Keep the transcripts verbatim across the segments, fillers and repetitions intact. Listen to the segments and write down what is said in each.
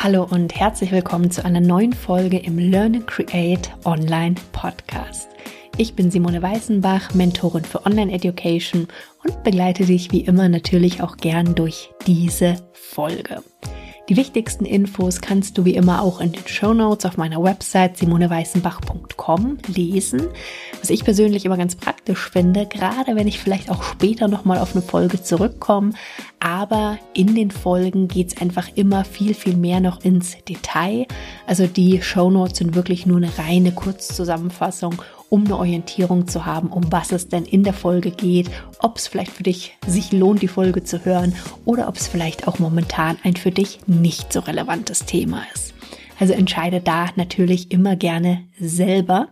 Hallo und herzlich willkommen zu einer neuen Folge im Learn and Create Online Podcast. Ich bin Simone Weißenbach, Mentorin für Online Education und begleite dich wie immer natürlich auch gern durch diese Folge. Die wichtigsten Infos kannst du wie immer auch in den Shownotes auf meiner Website simone weißenbach punkt com lesen. Was ich persönlich immer ganz praktisch finde, gerade wenn ich vielleicht auch später nochmal auf eine Folge zurückkomme, aber in den Folgen geht es einfach immer viel, viel mehr noch ins Detail. Also die Shownotes sind wirklich nur eine reine Kurzzusammenfassung, um eine Orientierung zu haben, um was es denn in der Folge geht, ob es vielleicht für dich sich lohnt, die Folge zu hören oder ob es vielleicht auch momentan ein für dich nicht so relevantes Thema ist. Also entscheide da natürlich immer gerne selber.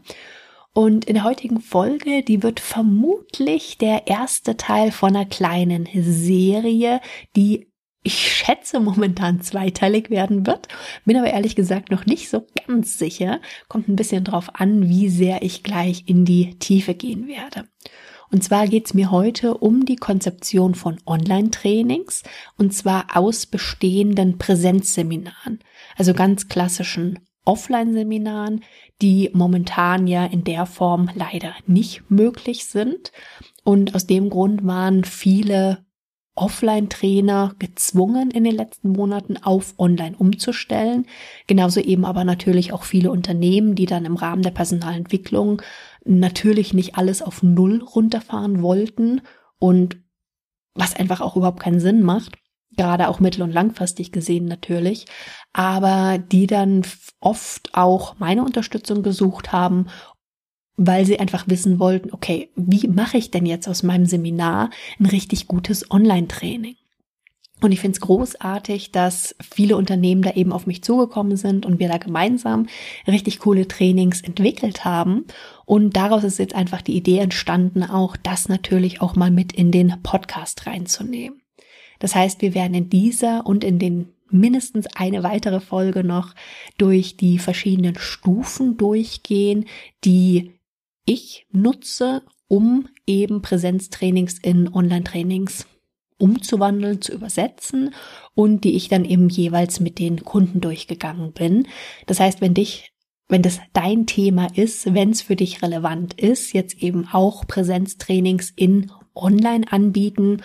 Und in der heutigen Folge, die wird vermutlich der erste Teil von einer kleinen Serie, die ich schätze momentan zweiteilig werden wird, bin aber ehrlich gesagt noch nicht so ganz sicher. Kommt ein bisschen drauf an, wie sehr ich gleich in die Tiefe gehen werde. Und zwar geht es mir heute um die Konzeption von Online-Trainings und zwar aus bestehenden Präsenzseminaren, also ganz klassischen Offline-Seminaren, die momentan ja in der Form leider nicht möglich sind. Und aus dem Grund waren viele Offline-Trainer gezwungen in den letzten Monaten auf Online umzustellen. Genauso eben aber natürlich auch viele Unternehmen, die dann im Rahmen der Personalentwicklung natürlich nicht alles auf Null runterfahren wollten und was einfach auch überhaupt keinen Sinn macht, gerade auch mittel- und langfristig gesehen natürlich, aber die dann oft auch meine Unterstützung gesucht haben, weil sie einfach wissen wollten, okay, wie mache ich denn jetzt aus meinem Seminar ein richtig gutes Online-Training? Und ich finde es großartig, dass viele Unternehmen da eben auf mich zugekommen sind und wir da gemeinsam richtig coole Trainings entwickelt haben. Und daraus ist jetzt einfach die Idee entstanden, auch das natürlich auch mal mit in den Podcast reinzunehmen. Das heißt, wir werden in dieser und in den mindestens eine weitere Folge noch durch die verschiedenen Stufen durchgehen, die ich nutze, um eben Präsenztrainings in Online-Trainings umzuwandeln, zu übersetzen und die ich dann eben jeweils mit den Kunden durchgegangen bin. Das heißt, wenn dich, wenn das dein Thema ist, wenn es für dich relevant ist, jetzt eben auch Präsenztrainings in Online anbieten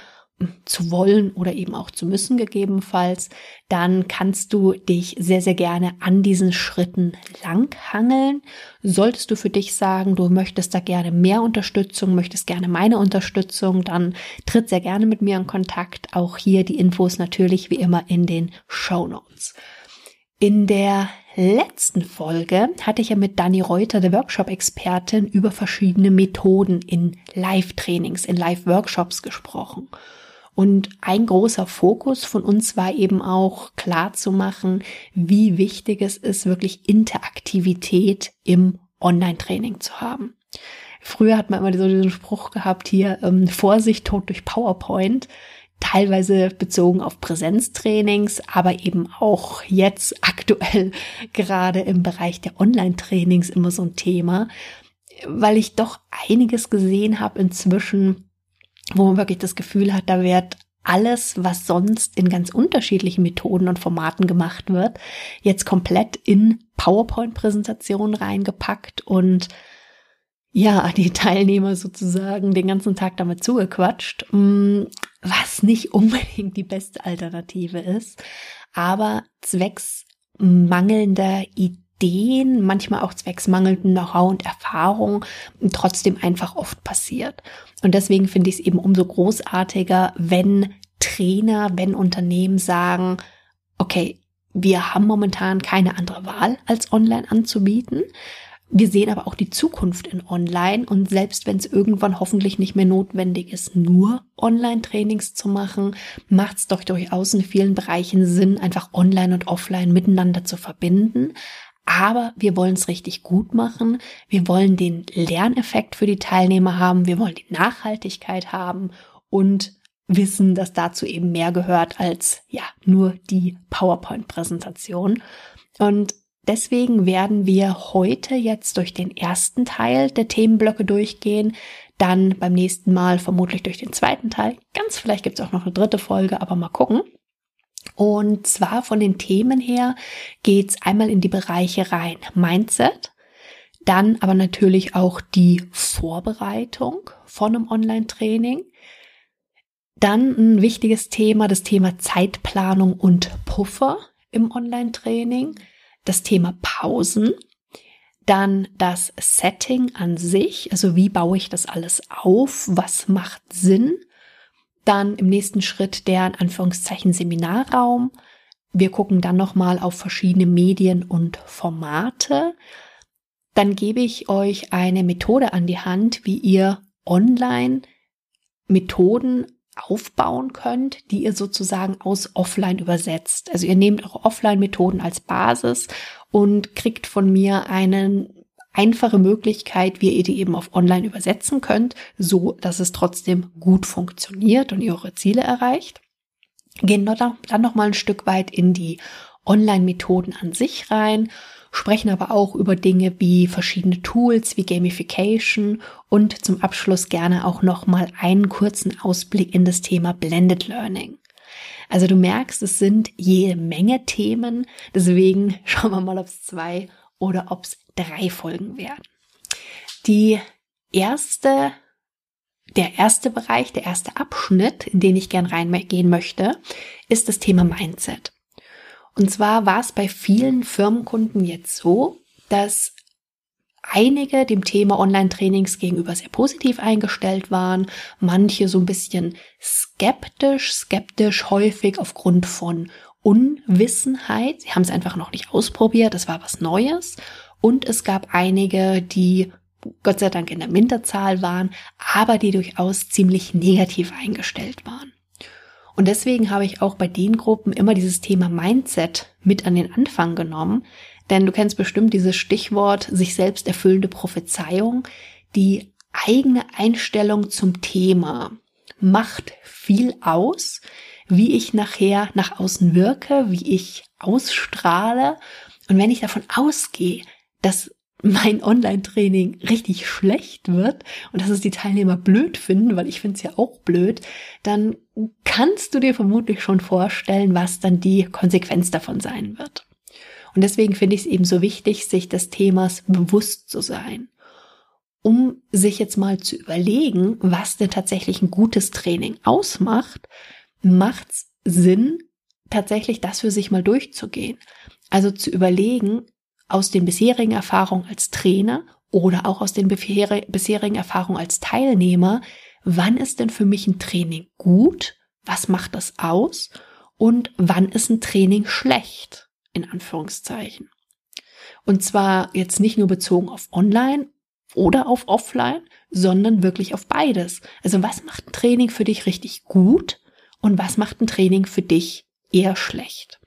zu wollen oder eben auch zu müssen gegebenenfalls, dann kannst du dich sehr, sehr gerne an diesen Schritten langhangeln. Solltest du für dich sagen, du möchtest da gerne mehr Unterstützung, möchtest gerne meine Unterstützung, dann tritt sehr gerne mit mir in Kontakt. Auch hier die Infos natürlich wie immer in den Shownotes. In der letzten Folge hatte ich ja mit Dani Reuter, der Workshop-Expertin, über verschiedene Methoden in Live-Trainings, in Live-Workshops gesprochen. Und ein großer Fokus von uns war eben auch klar zu machen, wie wichtig es ist, wirklich Interaktivität im Online-Training zu haben. Früher hat man immer so diesen Spruch gehabt hier, ähm, Vorsicht, Tod durch PowerPoint, teilweise bezogen auf Präsenztrainings, aber eben auch jetzt aktuell gerade im Bereich der Online-Trainings immer so ein Thema, weil ich doch einiges gesehen habe inzwischen, wo man wirklich das Gefühl hat, da wird alles, was sonst in ganz unterschiedlichen Methoden und Formaten gemacht wird, jetzt komplett in PowerPoint-Präsentationen reingepackt und ja, die Teilnehmer sozusagen den ganzen Tag damit zugequatscht, was nicht unbedingt die beste Alternative ist, aber zwecks mangelnder Ideen, Ideen, manchmal auch zwecks mangelnden Know-how und Erfahrung trotzdem einfach oft passiert. Und deswegen finde ich es eben umso großartiger, wenn Trainer, wenn Unternehmen sagen, okay, wir haben momentan keine andere Wahl, als online anzubieten. Wir sehen aber auch die Zukunft in Online und selbst wenn es irgendwann hoffentlich nicht mehr notwendig ist, nur Online-Trainings zu machen, macht es doch durchaus in vielen Bereichen Sinn, einfach Online und Offline miteinander zu verbinden. Aber wir wollen es richtig gut machen. Wir wollen den Lerneffekt für die Teilnehmer haben. Wir wollen die Nachhaltigkeit haben und wissen, dass dazu eben mehr gehört als ja nur die PowerPoint-Präsentation. Und deswegen werden wir heute jetzt durch den ersten Teil der Themenblöcke durchgehen, dann beim nächsten Mal vermutlich durch den zweiten Teil. Ganz vielleicht gibt es auch noch eine dritte Folge, aber mal gucken. Und zwar von den Themen her geht's einmal in die Bereiche rein Mindset, dann aber natürlich auch die Vorbereitung von einem Online-Training. Dann ein wichtiges Thema, das Thema Zeitplanung und Puffer im Online-Training, das Thema Pausen, dann das Setting an sich, also wie baue ich das alles auf, was macht Sinn, dann im nächsten Schritt der in Anführungszeichen Seminarraum. Wir gucken dann nochmal auf verschiedene Medien und Formate. Dann gebe ich euch eine Methode an die Hand, wie ihr online Methoden aufbauen könnt, die ihr sozusagen aus Offline übersetzt. Also ihr nehmt eure Offline-Methoden als Basis und kriegt von mir eine einfache Möglichkeit, wie ihr die eben auf Online übersetzen könnt, so dass es trotzdem gut funktioniert und ihr eure Ziele erreicht. Gehen dann noch mal ein Stück weit in die Online-Methoden an sich rein, sprechen aber auch über Dinge wie verschiedene Tools, wie Gamification und zum Abschluss gerne auch nochmal einen kurzen Ausblick in das Thema Blended Learning. Also du merkst, es sind jede Menge Themen, deswegen schauen wir mal, ob es zwei oder ob es drei Folgen werden. Die erste, der erste Bereich, der erste Abschnitt, in den ich gern reingehen möchte, ist das Thema Mindset. Und zwar war es bei vielen Firmenkunden jetzt so, dass einige dem Thema Online-Trainings gegenüber sehr positiv eingestellt waren, manche so ein bisschen skeptisch, skeptisch häufig aufgrund von Unwissenheit. Sie haben es einfach noch nicht ausprobiert, das war was Neues. Und es gab einige, die Gott sei Dank in der Minderzahl waren, aber die durchaus ziemlich negativ eingestellt waren. Und deswegen habe ich auch bei den Gruppen immer dieses Thema Mindset mit an den Anfang genommen. Denn du kennst bestimmt dieses Stichwort, sich selbst erfüllende Prophezeiung. Die eigene Einstellung zum Thema macht viel aus, wie ich nachher nach außen wirke, wie ich ausstrahle. Und wenn ich davon ausgehe, dass mein Online-Training richtig schlecht wird und dass es die Teilnehmer blöd finden, weil ich finde es ja auch blöd, dann kannst du dir vermutlich schon vorstellen, was dann die Konsequenz davon sein wird. Und deswegen finde ich es eben so wichtig, sich des Themas bewusst zu sein, um sich jetzt mal zu überlegen, was denn tatsächlich ein gutes Training ausmacht, macht es Sinn, tatsächlich das für sich mal durchzugehen. Also zu überlegen, aus den bisherigen Erfahrungen als Trainer oder auch aus den bisherigen Erfahrungen als Teilnehmer, wann ist denn für mich ein Training gut, was macht das aus und wann ist ein Training schlecht, in Anführungszeichen. Und zwar jetzt nicht nur bezogen auf Online oder auf Offline, sondern wirklich auf beides. Also was macht ein Training für dich richtig gut und was macht ein Training für dich eher schlecht?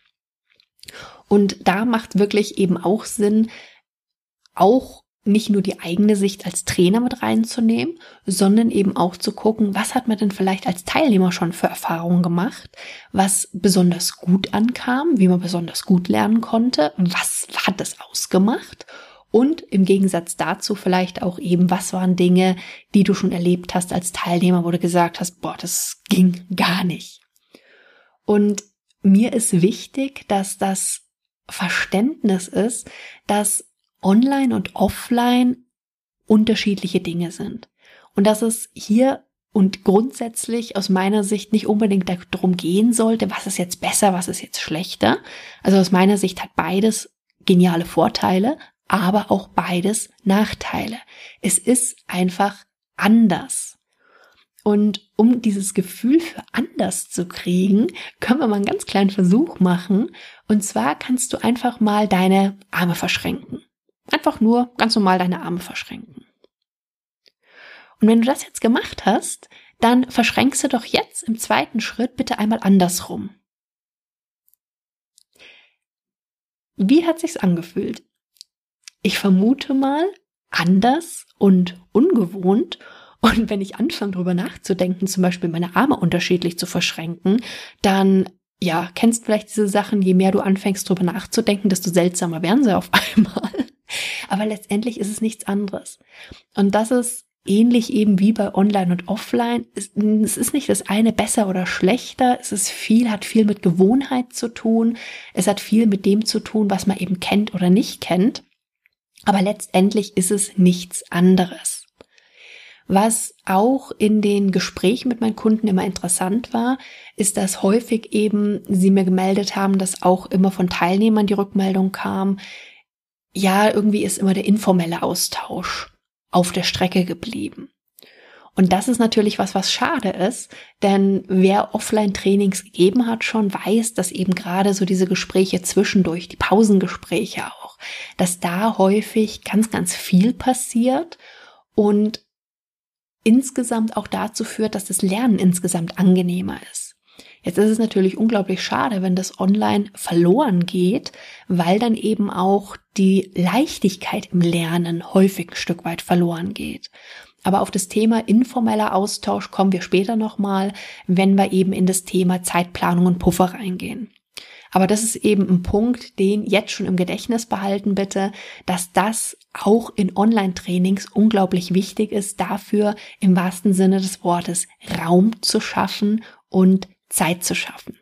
Und da macht wirklich eben auch Sinn, auch nicht nur die eigene Sicht als Trainer mit reinzunehmen, sondern eben auch zu gucken, was hat man denn vielleicht als Teilnehmer schon für Erfahrungen gemacht, was besonders gut ankam, wie man besonders gut lernen konnte, was hat das ausgemacht und im Gegensatz dazu vielleicht auch eben, was waren Dinge, die du schon erlebt hast als Teilnehmer, wo du gesagt hast, boah, das ging gar nicht. Und mir ist wichtig, dass das Verständnis ist, dass Online und Offline unterschiedliche Dinge sind. Und dass es hier und grundsätzlich aus meiner Sicht nicht unbedingt darum gehen sollte, was ist jetzt besser, was ist jetzt schlechter. Also aus meiner Sicht hat beides geniale Vorteile, aber auch beides Nachteile. Es ist einfach anders. Und um dieses Gefühl für anders zu kriegen, können wir mal einen ganz kleinen Versuch machen. Und zwar kannst du einfach mal deine Arme verschränken. Einfach nur ganz normal deine Arme verschränken. Und wenn du das jetzt gemacht hast, dann verschränkst du doch jetzt im zweiten Schritt bitte einmal andersrum. Wie hat sich's angefühlt? Ich vermute mal anders und ungewohnt. Und wenn ich anfange, darüber nachzudenken, zum Beispiel meine Arme unterschiedlich zu verschränken, dann, ja, kennst vielleicht diese Sachen, je mehr du anfängst, darüber nachzudenken, desto seltsamer werden sie auf einmal. Aber letztendlich ist es nichts anderes. Und das ist ähnlich eben wie bei Online und Offline. Es, es ist nicht das eine besser oder schlechter. Es ist viel, hat viel mit Gewohnheit zu tun. Es hat viel mit dem zu tun, was man eben kennt oder nicht kennt. Aber letztendlich ist es nichts anderes. Was auch in den Gesprächen mit meinen Kunden immer interessant war, ist, dass häufig eben sie mir gemeldet haben, dass auch immer von Teilnehmern die Rückmeldung kam, ja, irgendwie ist immer der informelle Austausch auf der Strecke geblieben. Und das ist natürlich was, was schade ist, denn wer Offline-Trainings gegeben hat, schon weiß, dass eben gerade so diese Gespräche zwischendurch, die Pausengespräche auch, dass da häufig ganz, ganz viel passiert und insgesamt auch dazu führt, dass das Lernen insgesamt angenehmer ist. Jetzt ist es natürlich unglaublich schade, wenn das online verloren geht, weil dann eben auch die Leichtigkeit im Lernen häufig ein Stück weit verloren geht. Aber auf das Thema informeller Austausch kommen wir später nochmal, wenn wir eben in das Thema Zeitplanung und Puffer reingehen. Aber das ist eben ein Punkt, den jetzt schon im Gedächtnis behalten bitte, dass das auch in Online-Trainings unglaublich wichtig ist, dafür im wahrsten Sinne des Wortes Raum zu schaffen und Zeit zu schaffen.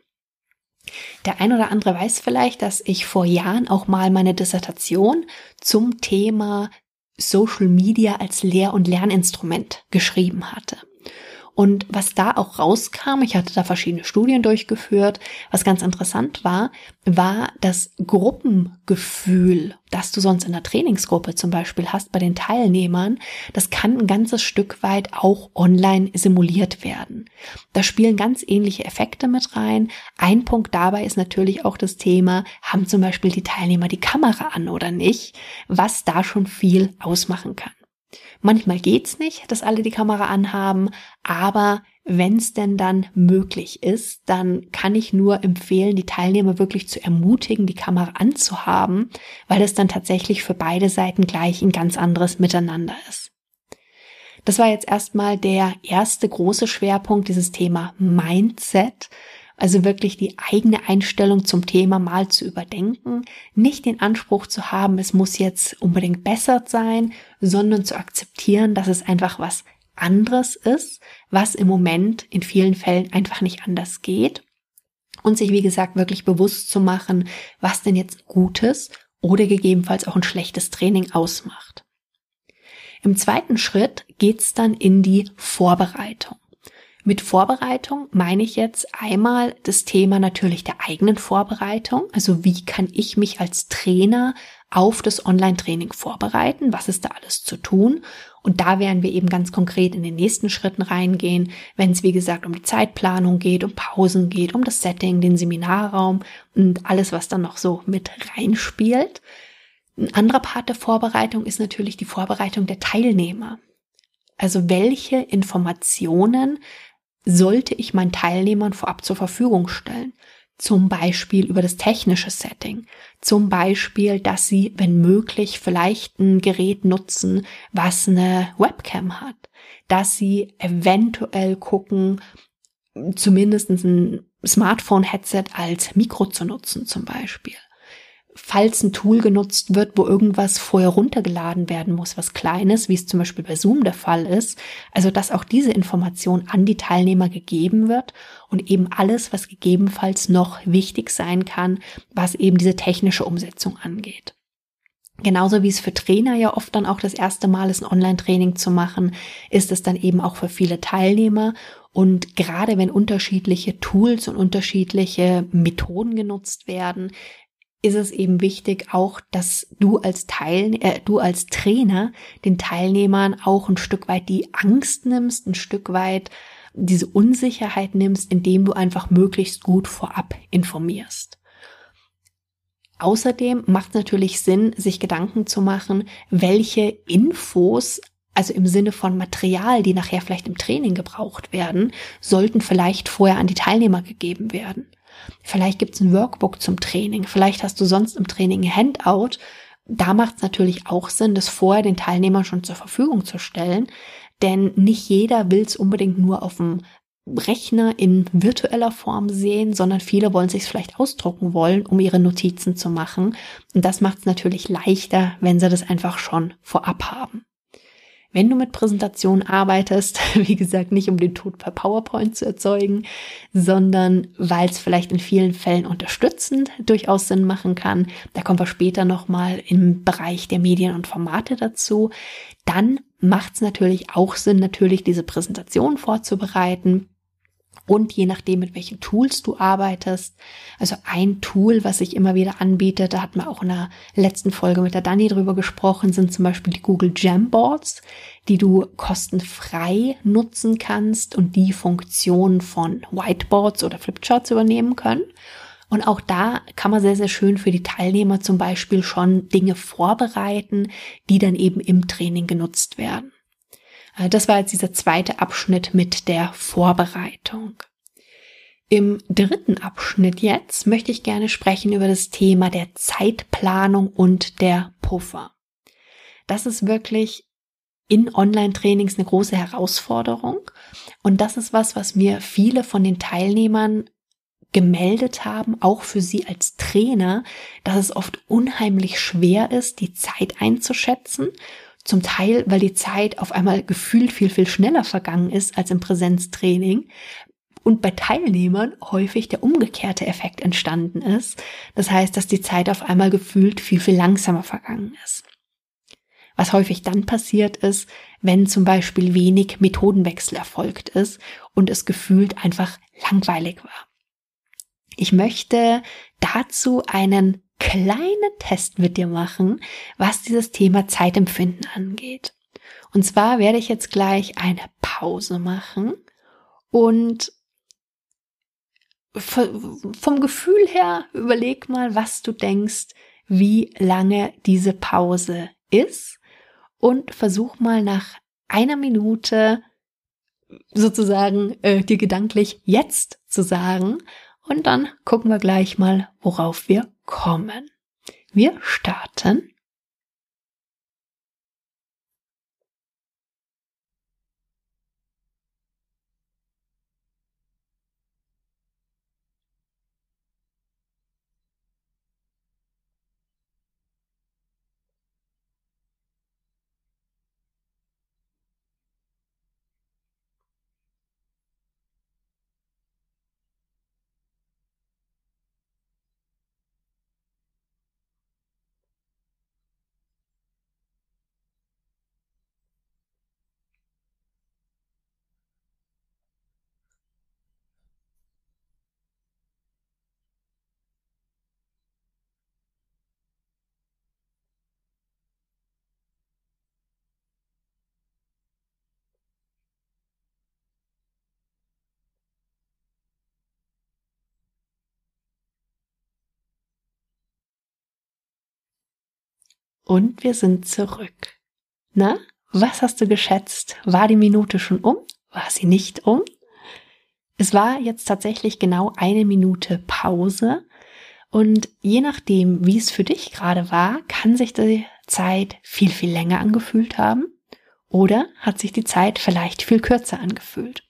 Der ein oder andere weiß vielleicht, dass ich vor Jahren auch mal meine Dissertation zum Thema Social Media als Lehr- und Lerninstrument geschrieben hatte. Und was da auch rauskam, ich hatte da verschiedene Studien durchgeführt, was ganz interessant war, war das Gruppengefühl, das du sonst in der Trainingsgruppe zum Beispiel hast bei den Teilnehmern, das kann ein ganzes Stück weit auch online simuliert werden. Da spielen ganz ähnliche Effekte mit rein. Ein Punkt dabei ist natürlich auch das Thema, haben zum Beispiel die Teilnehmer die Kamera an oder nicht, was da schon viel ausmachen kann. Manchmal geht's nicht, dass alle die Kamera anhaben, aber wenn es denn dann möglich ist, dann kann ich nur empfehlen, die Teilnehmer wirklich zu ermutigen, die Kamera anzuhaben, weil es dann tatsächlich für beide Seiten gleich ein ganz anderes Miteinander ist. Das war jetzt erstmal der erste große Schwerpunkt, dieses Thema Mindset. Also wirklich die eigene Einstellung zum Thema mal zu überdenken, nicht den Anspruch zu haben, es muss jetzt unbedingt besser sein, sondern zu akzeptieren, dass es einfach was anderes ist, was im Moment in vielen Fällen einfach nicht anders geht und sich, wie gesagt, wirklich bewusst zu machen, was denn jetzt gutes oder gegebenenfalls auch ein schlechtes Training ausmacht. Im zweiten Schritt geht's dann in die Vorbereitung. Mit Vorbereitung meine ich jetzt einmal das Thema natürlich der eigenen Vorbereitung. Also wie kann ich mich als Trainer auf das Online-Training vorbereiten? Was ist da alles zu tun? Und da werden wir eben ganz konkret in den nächsten Schritten reingehen, wenn es wie gesagt um die Zeitplanung geht, um Pausen geht, um das Setting, den Seminarraum und alles, was dann noch so mit reinspielt. Ein anderer Part der Vorbereitung ist natürlich die Vorbereitung der Teilnehmer. Also welche Informationen sollte ich meinen Teilnehmern vorab zur Verfügung stellen? Zum Beispiel über das technische Setting. Zum Beispiel, dass sie, wenn möglich, vielleicht ein Gerät nutzen, was eine Webcam hat. Dass sie eventuell gucken, zumindest ein Smartphone-Headset als Mikro zu nutzen zum Beispiel. Falls ein Tool genutzt wird, wo irgendwas vorher runtergeladen werden muss, was Kleines, wie es zum Beispiel bei Zoom der Fall ist, also dass auch diese Information an die Teilnehmer gegeben wird und eben alles, was gegebenenfalls noch wichtig sein kann, was eben diese technische Umsetzung angeht. Genauso wie es für Trainer ja oft dann auch das erste Mal ist, ein Online-Training zu machen, ist es dann eben auch für viele Teilnehmer. Und gerade wenn unterschiedliche Tools und unterschiedliche Methoden genutzt werden, ist es eben wichtig auch, dass du als Teil, äh, du als Trainer den Teilnehmern auch ein Stück weit die Angst nimmst, ein Stück weit diese Unsicherheit nimmst, indem du einfach möglichst gut vorab informierst. Außerdem macht es natürlich Sinn, sich Gedanken zu machen, welche Infos, also im Sinne von Material, die nachher vielleicht im Training gebraucht werden, sollten vielleicht vorher an die Teilnehmer gegeben werden. Vielleicht gibt es ein Workbook zum Training, vielleicht hast du sonst im Training ein Handout. Da macht es natürlich auch Sinn, das vorher den Teilnehmern schon zur Verfügung zu stellen, denn nicht jeder will es unbedingt nur auf dem Rechner in virtueller Form sehen, sondern viele wollen sich es vielleicht ausdrucken wollen, um ihre Notizen zu machen. Und das macht es natürlich leichter, wenn sie das einfach schon vorab haben. wenn du mit Präsentationen arbeitest, wie gesagt, nicht um den Tod per PowerPoint zu erzeugen, sondern weil es vielleicht in vielen Fällen unterstützend durchaus Sinn machen kann. Da kommen wir später nochmal im Bereich der Medien und Formate dazu. Dann macht es natürlich auch Sinn, natürlich diese Präsentation vorzubereiten. Und je nachdem, mit welchen Tools du arbeitest, also ein Tool, was sich immer wieder anbietet, da hatten wir auch in der letzten Folge mit der Dani drüber gesprochen, sind zum Beispiel die Google Jamboards, die du kostenfrei nutzen kannst und die Funktionen von Whiteboards oder Flipcharts übernehmen können. Und auch da kann man sehr, sehr schön für die Teilnehmer zum Beispiel schon Dinge vorbereiten, die dann eben im Training genutzt werden. Das war jetzt dieser zweite Abschnitt mit der Vorbereitung. Im dritten Abschnitt jetzt möchte ich gerne sprechen über das Thema der Zeitplanung und der Puffer. Das ist wirklich in Online-Trainings eine große Herausforderung und das ist was, was mir viele von den Teilnehmern gemeldet haben, auch für sie als Trainer, dass es oft unheimlich schwer ist, die Zeit einzuschätzen. Zum Teil, weil die Zeit auf einmal gefühlt viel, viel schneller vergangen ist als im Präsenztraining und bei Teilnehmern häufig der umgekehrte Effekt entstanden ist. Das heißt, dass die Zeit auf einmal gefühlt viel, viel langsamer vergangen ist. Was häufig dann passiert ist, wenn zum Beispiel wenig Methodenwechsel erfolgt ist und es gefühlt einfach langweilig war. Ich möchte dazu einen kleinen Test mit dir machen, was dieses Thema Zeitempfinden angeht. Und zwar werde ich jetzt gleich eine Pause machen und vom Gefühl her überleg mal, was du denkst, wie lange diese Pause ist und versuch mal nach einer Minute sozusagen äh, dir gedanklich jetzt zu sagen und dann gucken wir gleich mal, worauf wir kommen. Wir starten. Und wir sind zurück. Na, was hast du geschätzt? War die Minute schon um? War sie nicht um? Es war jetzt tatsächlich genau eine Minute Pause. Und je nachdem, wie es für dich gerade war, kann sich die Zeit viel, viel länger angefühlt haben oder hat sich die Zeit vielleicht viel kürzer angefühlt.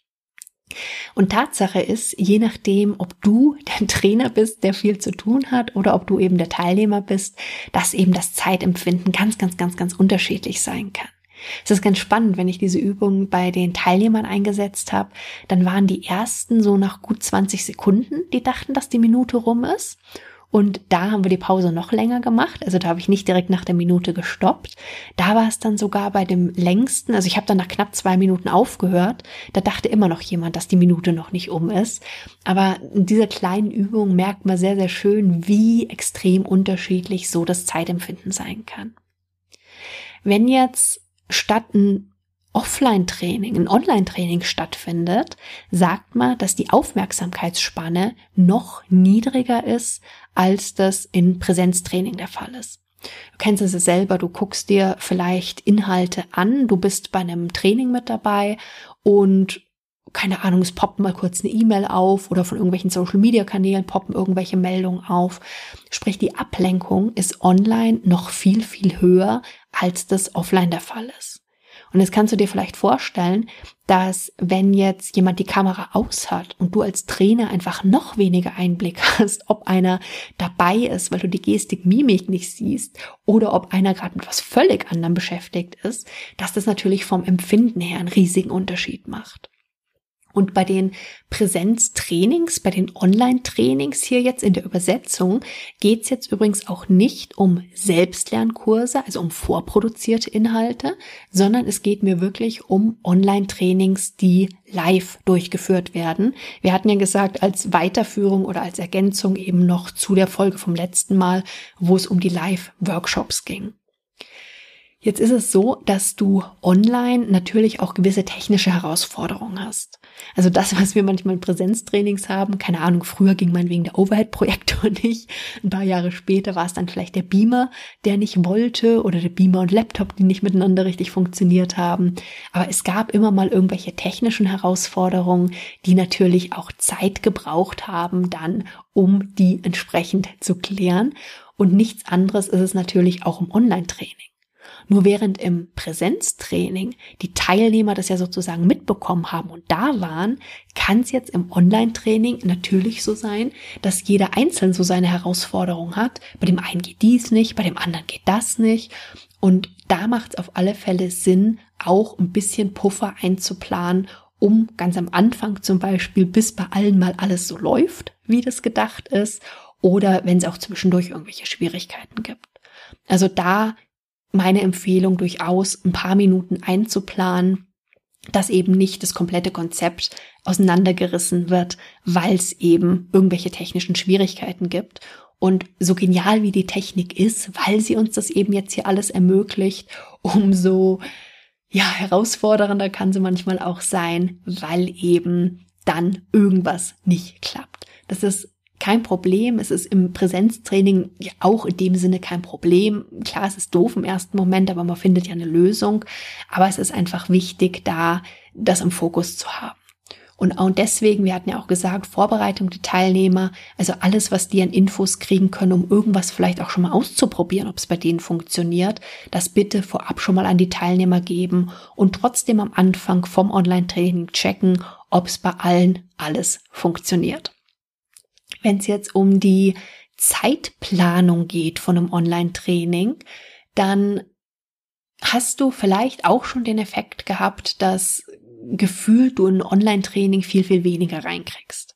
Und Tatsache ist, je nachdem, ob du der Trainer bist, der viel zu tun hat, oder ob du eben der Teilnehmer bist, dass eben das Zeitempfinden ganz, ganz, ganz, ganz unterschiedlich sein kann. Es ist ganz spannend, wenn ich diese Übung bei den Teilnehmern eingesetzt habe, dann waren die ersten so nach gut zwanzig Sekunden, die dachten, dass die Minute rum ist. Und da haben wir die Pause noch länger gemacht, also da habe ich nicht direkt nach der Minute gestoppt. Da war es dann sogar bei dem längsten, also ich habe dann nach knapp zwei Minuten aufgehört, da dachte immer noch jemand, dass die Minute noch nicht um ist. Aber in dieser kleinen Übung merkt man sehr, sehr schön, wie extrem unterschiedlich so das Zeitempfinden sein kann. Wenn jetzt statt ein Offline-Training, ein Online-Training stattfindet, sagt man, dass die Aufmerksamkeitsspanne noch niedriger ist, als das in Präsenztraining der Fall ist. Du kennst es selber, du guckst dir vielleicht Inhalte an, du bist bei einem Training mit dabei und keine Ahnung, es poppt mal kurz eine E-Mail auf oder von irgendwelchen Social-Media-Kanälen poppen irgendwelche Meldungen auf. Sprich, die Ablenkung ist online noch viel, viel höher, als das offline der Fall ist. Und jetzt kannst du dir vielleicht vorstellen, dass wenn jetzt jemand die Kamera aus hat und du als Trainer einfach noch weniger Einblick hast, ob einer dabei ist, weil du die Gestik, Mimik nicht siehst oder ob einer gerade mit was völlig anderem beschäftigt ist, dass das natürlich vom Empfinden her einen riesigen Unterschied macht. Und bei den Präsenztrainings, bei den Online-Trainings hier jetzt in der Übersetzung geht es jetzt übrigens auch nicht um Selbstlernkurse, also um vorproduzierte Inhalte, sondern es geht mir wirklich um Online-Trainings, die live durchgeführt werden. Wir hatten ja gesagt, als Weiterführung oder als Ergänzung eben noch zu der Folge vom letzten Mal, wo es um die Live-Workshops ging. Jetzt ist es so, dass du online natürlich auch gewisse technische Herausforderungen hast. Also das, was wir manchmal in Präsenztrainings haben, keine Ahnung, früher ging man wegen der Overhead-Projektor nicht. Ein paar Jahre später war es dann vielleicht der Beamer, der nicht wollte, oder der Beamer und Laptop, die nicht miteinander richtig funktioniert haben. Aber es gab immer mal irgendwelche technischen Herausforderungen, die natürlich auch Zeit gebraucht haben, dann um die entsprechend zu klären. Und nichts anderes ist es natürlich auch im Online-Training. Nur während im Präsenztraining die Teilnehmer das ja sozusagen mitbekommen haben und da waren, kann es jetzt im Online-Training natürlich so sein, dass jeder einzeln so seine Herausforderung hat. Bei dem einen geht dies nicht, bei dem anderen geht das nicht. Und da macht es auf alle Fälle Sinn, auch ein bisschen Puffer einzuplanen, um ganz am Anfang zum Beispiel, bis bei allen mal alles so läuft, wie das gedacht ist, oder wenn es auch zwischendurch irgendwelche Schwierigkeiten gibt. Also da meine Empfehlung durchaus, ein paar Minuten einzuplanen, dass eben nicht das komplette Konzept auseinandergerissen wird, weil es eben irgendwelche technischen Schwierigkeiten gibt. Und so genial wie die Technik ist, weil sie uns das eben jetzt hier alles ermöglicht, umso ja, herausfordernder kann sie manchmal auch sein, weil eben dann irgendwas nicht klappt. Das ist kein Problem. Es ist im Präsenztraining ja auch in dem Sinne kein Problem. Klar, es ist doof im ersten Moment, aber man findet ja eine Lösung. Aber es ist einfach wichtig, da das im Fokus zu haben. Und auch deswegen, wir hatten ja auch gesagt, Vorbereitung der Teilnehmer, also alles, was die an Infos kriegen können, um irgendwas vielleicht auch schon mal auszuprobieren, ob es bei denen funktioniert, das bitte vorab schon mal an die Teilnehmer geben und trotzdem am Anfang vom Online-Training checken, ob es bei allen alles funktioniert. Wenn es jetzt um die Zeitplanung geht von einem Online-Training, dann hast du vielleicht auch schon den Effekt gehabt, dass gefühlt du in ein Online-Training viel, viel weniger reinkriegst.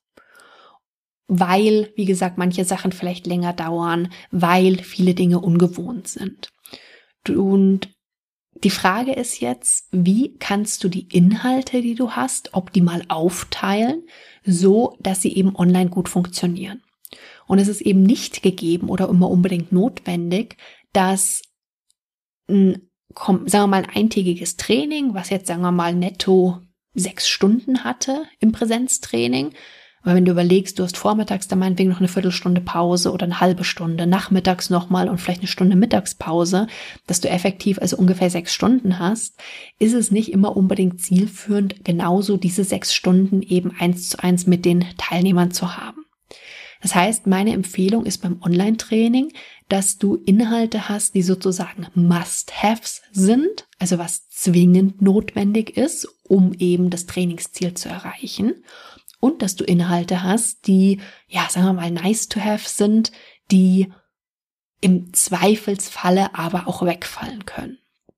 Weil, wie gesagt, manche Sachen vielleicht länger dauern, weil viele Dinge ungewohnt sind. Und die Frage ist jetzt, wie kannst du die Inhalte, die du hast, optimal aufteilen, so dass sie eben online gut funktionieren. Und es ist eben nicht gegeben oder immer unbedingt notwendig, dass ein, sagen wir mal, ein eintägiges Training, was jetzt, sagen wir mal, netto sechs Stunden hatte im Präsenztraining, weil wenn du überlegst, du hast vormittags dann meinetwegen noch eine Viertelstunde Pause oder eine halbe Stunde, nachmittags nochmal und vielleicht eine Stunde Mittagspause, dass du effektiv also ungefähr sechs Stunden hast, ist es nicht immer unbedingt zielführend, genauso diese sechs Stunden eben eins zu eins mit den Teilnehmern zu haben. Das heißt, meine Empfehlung ist beim Online-Training, dass du Inhalte hast, die sozusagen Must-Haves sind, also was zwingend notwendig ist, um eben das Trainingsziel zu erreichen. Und dass du Inhalte hast, die, ja, sagen wir mal, nice to have sind, die im Zweifelsfalle aber auch wegfallen können.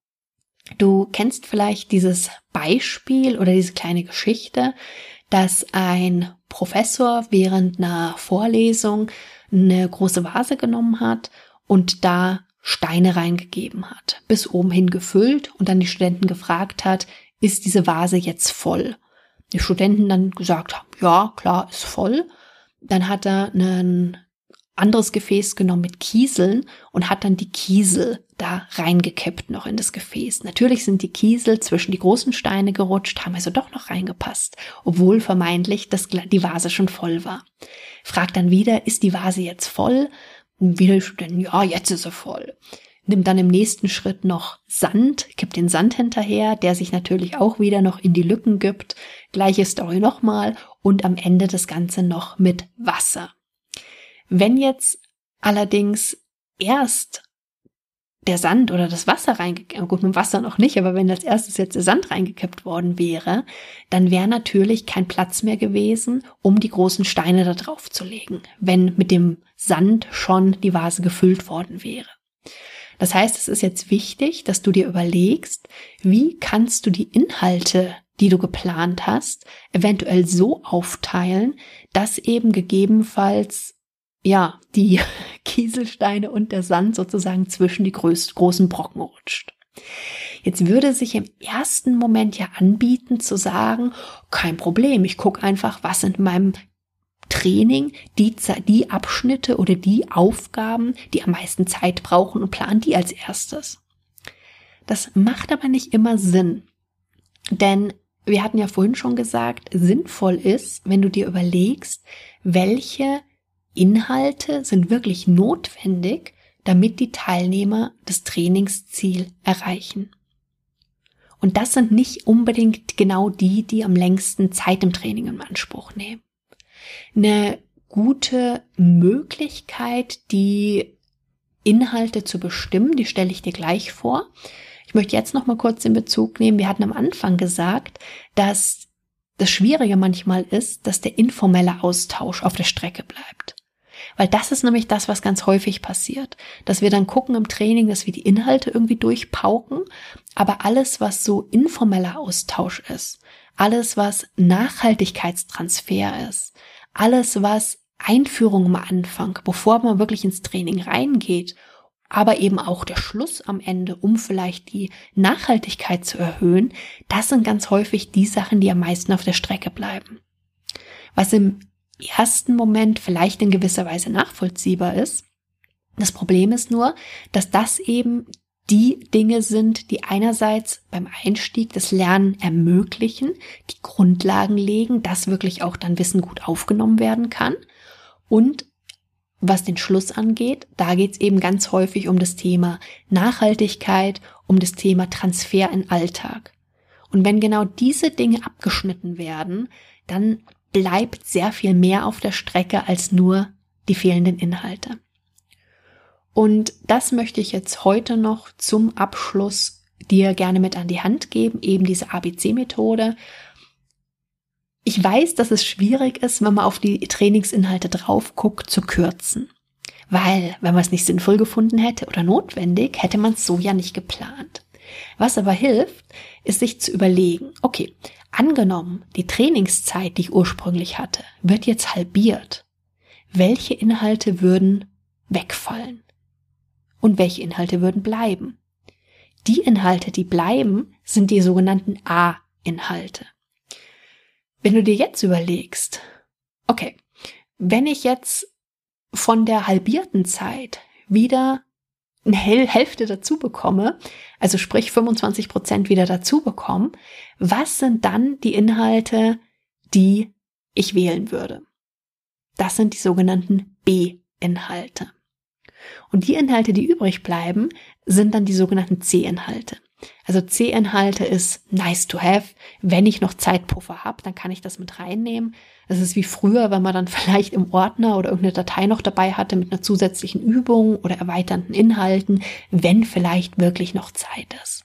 Du kennst vielleicht dieses Beispiel oder diese kleine Geschichte, dass ein Professor während einer Vorlesung eine große Vase genommen hat und da Steine reingegeben hat, bis oben hin gefüllt und dann die Studenten gefragt hat, ist diese Vase jetzt voll? Die Studenten dann gesagt haben, ja, klar, ist voll. Dann hat er ein anderes Gefäß genommen mit Kieseln und hat dann die Kiesel da reingekippt noch in das Gefäß. Natürlich sind die Kiesel zwischen die großen Steine gerutscht, haben also doch noch reingepasst, obwohl vermeintlich das, die Vase schon voll war. Fragt dann wieder, ist die Vase jetzt voll? Und wieder die Studenten, ja, jetzt ist sie voll. Nimmt dann im nächsten Schritt noch Sand, kippt den Sand hinterher, der sich natürlich auch wieder noch in die Lücken gibt. Gleiche Story nochmal und am Ende das Ganze noch mit Wasser. Wenn jetzt allerdings erst der Sand oder das Wasser reingekippt, gut, mit dem Wasser noch nicht, aber wenn als erstes jetzt der Sand reingekippt worden wäre, dann wäre natürlich kein Platz mehr gewesen, um die großen Steine da drauf zu legen, wenn mit dem Sand schon die Vase gefüllt worden wäre. Das heißt, es ist jetzt wichtig, dass du dir überlegst, wie kannst du die Inhalte, die du geplant hast, eventuell so aufteilen, dass eben gegebenenfalls ja die Kieselsteine und der Sand sozusagen zwischen die größ- großen Brocken rutscht. Jetzt würde sich im ersten Moment ja anbieten zu sagen, kein Problem, ich gucke einfach, was in meinem Training die, die Abschnitte oder die Aufgaben, die am meisten Zeit brauchen und plan die als erstes. Das macht aber nicht immer Sinn, denn wir hatten ja vorhin schon gesagt, sinnvoll ist, wenn du dir überlegst, welche Inhalte sind wirklich notwendig, damit die Teilnehmer das Trainingsziel erreichen. Und das sind nicht unbedingt genau die, die am längsten Zeit im Training in Anspruch nehmen. Eine gute Möglichkeit, die Inhalte zu bestimmen, die stelle ich dir gleich vor. Ich möchte jetzt noch mal kurz in Bezug nehmen. Wir hatten am Anfang gesagt, dass das Schwierige manchmal ist, dass der informelle Austausch auf der Strecke bleibt. Weil das ist nämlich das, was ganz häufig passiert, dass wir dann gucken im Training, dass wir die Inhalte irgendwie durchpauken, aber alles, was so informeller Austausch ist, alles, was Nachhaltigkeitstransfer ist, alles, was Einführung am Anfang, bevor man wirklich ins Training reingeht, aber eben auch der Schluss am Ende, um vielleicht die Nachhaltigkeit zu erhöhen, das sind ganz häufig die Sachen, die am meisten auf der Strecke bleiben. Was im ersten Moment vielleicht in gewisser Weise nachvollziehbar ist. Das Problem ist nur, dass das eben die Dinge sind, die einerseits beim Einstieg das Lernen ermöglichen, die Grundlagen legen, dass wirklich auch dann Wissen gut aufgenommen werden kann. Und was den Schluss angeht, da geht es eben ganz häufig um das Thema Nachhaltigkeit, um das Thema Transfer in Alltag. Und wenn genau diese Dinge abgeschnitten werden, dann bleibt sehr viel mehr auf der Strecke als nur die fehlenden Inhalte. Und das möchte ich jetzt heute noch zum Abschluss dir gerne mit an die Hand geben, eben diese A B C-Methode. Ich weiß, dass es schwierig ist, wenn man auf die Trainingsinhalte drauf guckt, zu kürzen. Weil, wenn man es nicht sinnvoll gefunden hätte oder notwendig, hätte man es so ja nicht geplant. Was aber hilft, ist sich zu überlegen, okay, angenommen, die Trainingszeit, die ich ursprünglich hatte, wird jetzt halbiert. Welche Inhalte würden wegfallen? Und welche Inhalte würden bleiben? Die Inhalte, die bleiben, sind die sogenannten A-Inhalte. Wenn du dir jetzt überlegst, okay, wenn ich jetzt von der halbierten Zeit wieder eine Hälfte dazu bekomme, also sprich fünfundzwanzig Prozent wieder dazu bekomme, was sind dann die Inhalte, die ich wählen würde? Das sind die sogenannten B-Inhalte. Und die Inhalte, die übrig bleiben, sind dann die sogenannten C-Inhalte. Also C-Inhalte ist nice to have. Wenn ich noch Zeitpuffer habe, dann kann ich das mit reinnehmen. Das ist wie früher, wenn man dann vielleicht im Ordner oder irgendeine Datei noch dabei hatte mit einer zusätzlichen Übung oder erweiternden Inhalten, wenn vielleicht wirklich noch Zeit ist.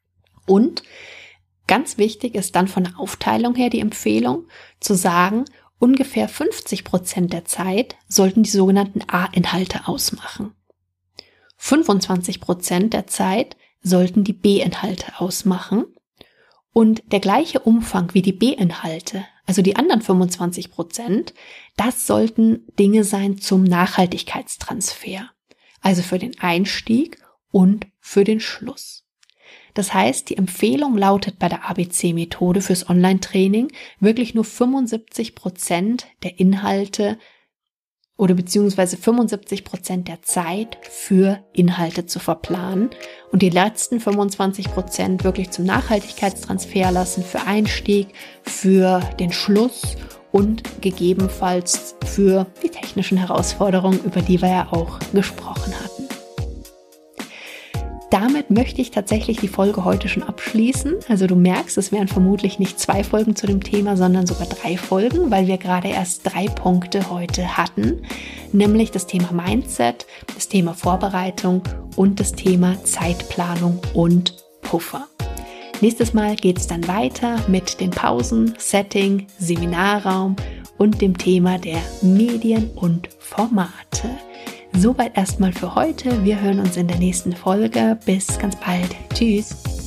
Und ganz wichtig ist dann von der Aufteilung her die Empfehlung, zu sagen, ungefähr fünfzig Prozent der Zeit sollten die sogenannten A-Inhalte ausmachen. fünfundzwanzig Prozent der Zeit sollten die B-Inhalte ausmachen und der gleiche Umfang wie die B-Inhalte, also die anderen fünfundzwanzig Prozent, das sollten Dinge sein zum Nachhaltigkeitstransfer, also für den Einstieg und für den Schluss. Das heißt, die Empfehlung lautet bei der A B C-Methode fürs Online-Training wirklich nur fünfundsiebzig Prozent der Inhalte oder beziehungsweise fünfundsiebzig Prozent der Zeit für Inhalte zu verplanen und die letzten fünfundzwanzig Prozent wirklich zum Nachhaltigkeitstransfer lassen, für Einstieg, für den Schluss und gegebenenfalls für die technischen Herausforderungen, über die wir ja auch gesprochen hatten. damit möchte ich tatsächlich die Folge heute schon abschließen. Also du merkst, es wären vermutlich nicht zwei Folgen zu dem Thema, sondern sogar drei Folgen, weil wir gerade erst drei Punkte heute hatten, nämlich das Thema Mindset, das Thema Vorbereitung und das Thema Zeitplanung und Puffer. Nächstes Mal geht es dann weiter mit den Pausen, Setting, Seminarraum und dem Thema der Medien und Formate. Soweit erstmal für heute. Wir hören uns in der nächsten Folge. Bis ganz bald. Tschüss.